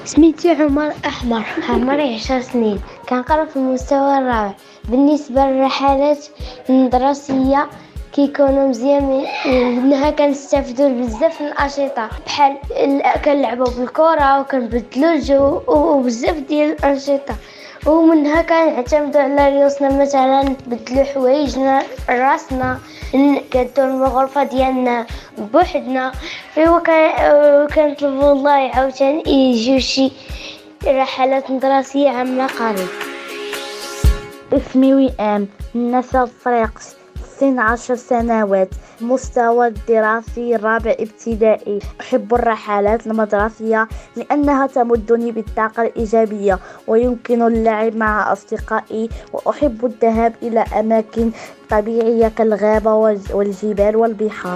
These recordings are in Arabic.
سميتي عمر أحمر، عمري 10 سنين، كنقرا في المستوى الرابع. بالنسبة للرحلات الدراسية كيكونوا مزيان منها كنستافدوا بزاف من الأنشطة بحال كنلعبوا بالكرة وكنبدلوا الجو وبزاف ديال الأنشطة، ومنها كنعتمدوا على ريوسنا مثلا نبدلوا حوايجنا راسنا كندور من الغرفة ديالنا بوحدنا. كنطلبوا الله عاوتاني يجيو شي رحلات دراسية عامة قريب. اسمي وئام، نسب فريقس، سن 10 سنوات، مستوى الدراسي الرابع ابتدائي. أحب الرحلات المدرسية لأنها تمدني بالطاقة الإيجابية ويمكن اللعب مع أصدقائي، وأحب الذهاب إلى أماكن طبيعية كالغابة والجبال والبحار.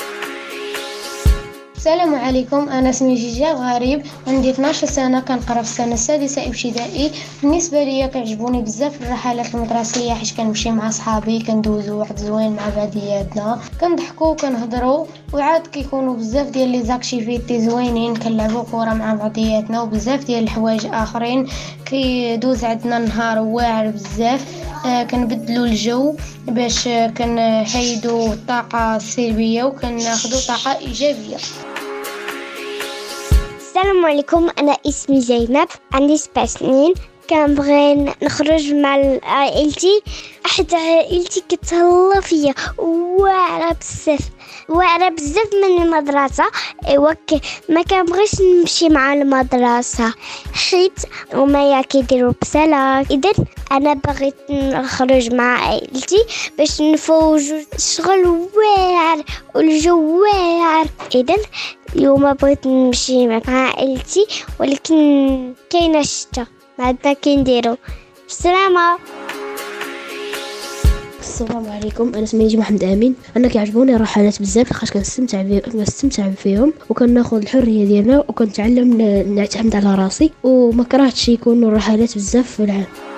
السلام عليكم، أنا اسمي جيجا غريب، عندي 12 سنة، كنقرا في السنة السادسة ابتدائي. بالنسبة لي كيعجبوني بزاف الرحلات المدرسية حيت كنمشي مع صحابي، كندوزو واحد زوين مع بعضياتنا، كنضحكوا وكنهضروا، وعاد كيكونوا بزاف ديال لي زاكتيفيتي زوينين، كنلعبوا كرة مع بعضياتنا وبزاف ديال الحوايج آخرين. كيدوز عندنا نهار واعر بزاف. كنبدلوا الجو باش كنحيدوا الطاقة السلبية وكناخذوا طاقة إيجابية. السلام عليكم، أنا اسمي زينب، عندي 7 سنين، كنبغي نخرج مع عائلتي. أحد عائلتي كتهلا فيا واعرة بزاف من المدرسة. ما كنبغيش نمشي مع المدرسة حيت هما كيديروا بسلاك. إذن أنا بغيت نخرج مع عائلتي باش نفوجوا الشغل واعر والجو واعر. إذن اليوم بغيت نمشي مع عائلتي، ولكن كاينه الشتا ما عندنا كنديرو. السلامة. السلام عليكم، انا سميتي محمد امين. انا كيعجبوني الرحلات بزاف لخاطر كنستمتع فيهم وكناخذ الحريه ديالنا وكنتعلم نعتمد على راسي، وما كرهتش يكونوا الرحلات بزاف في العام.